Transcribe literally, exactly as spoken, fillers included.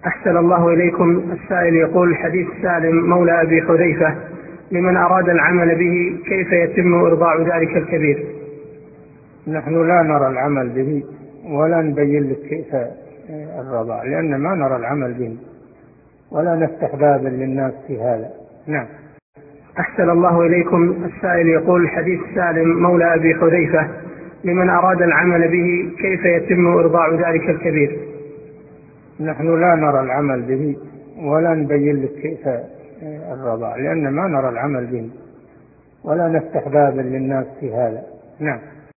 أحسن الله إليكم. السائل يقول: حديث سالم مولى أبي حذيفة لمن أراد العمل به كيف يتم إرضاع ذلك الكبير؟ نحن لا نرى العمل به ولا نبين لك كيف الرضاع، لأن ما نرى العمل به ولا نفتح بابا للناس في هذا. نعم. أحسن الله إليكم. السائل يقول: حديث سالم مولى أبي حذيفة لمن أراد العمل به كيف يتم إرضاع ذلك الكبير؟ نحن لا نرى العمل به ولا نبين لك كيف الرضاع، لأن ما نرى العمل به ولا نفتح بابا للناس في هذا. نعم.